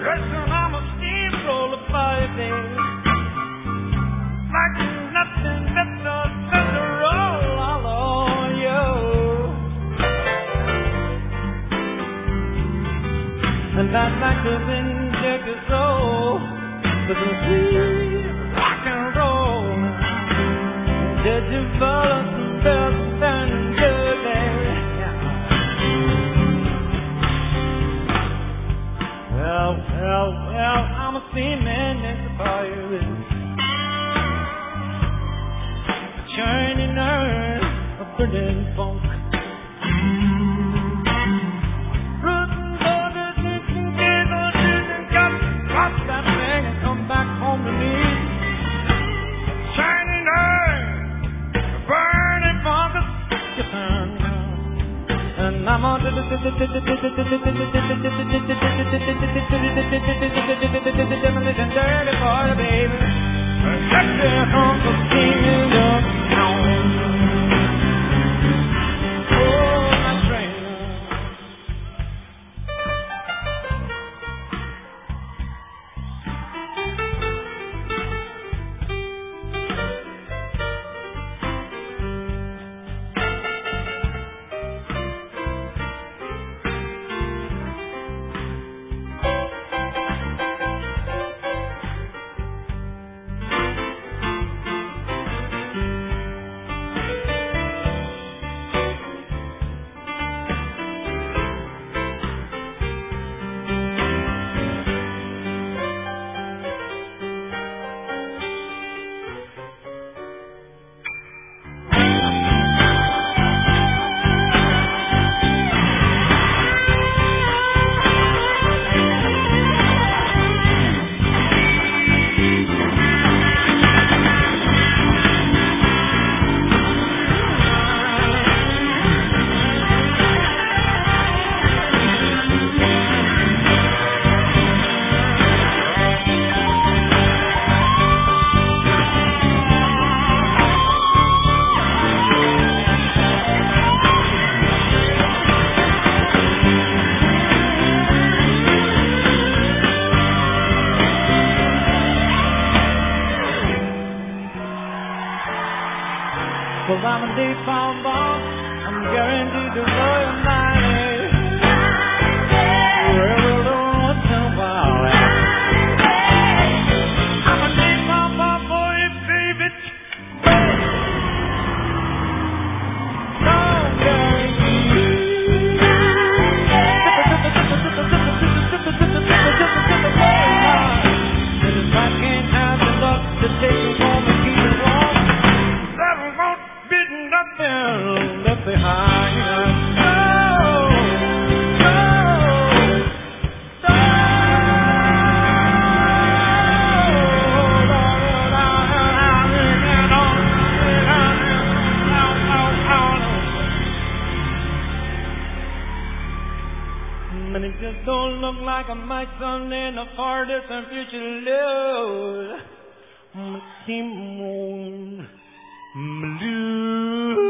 Listen, I'm a steamroller fire, baby. Like nothing but the roll all on you. And I'd like to inject your soul with some sweet rock and roll. Did you follow some bells and dirty? Well, I'm a seaman in the fire. Churning earth, a burning funk. Drop that thing and come back home to me. Shining earth, burning funk. And I'm on dirty boy, baby. Set your Uncle King up town. Oh, my train. Well, I'm a deep farm boss. I'm guaranteed to blow your mind. Every once in a while. I'm a deep farm boss for you, baby. No guarantee. And if I can't have the luck to take you home and keep it warm, that won't be nothing left behind. And it just don't look like I might someday in the far distant future lose my Simone Blues.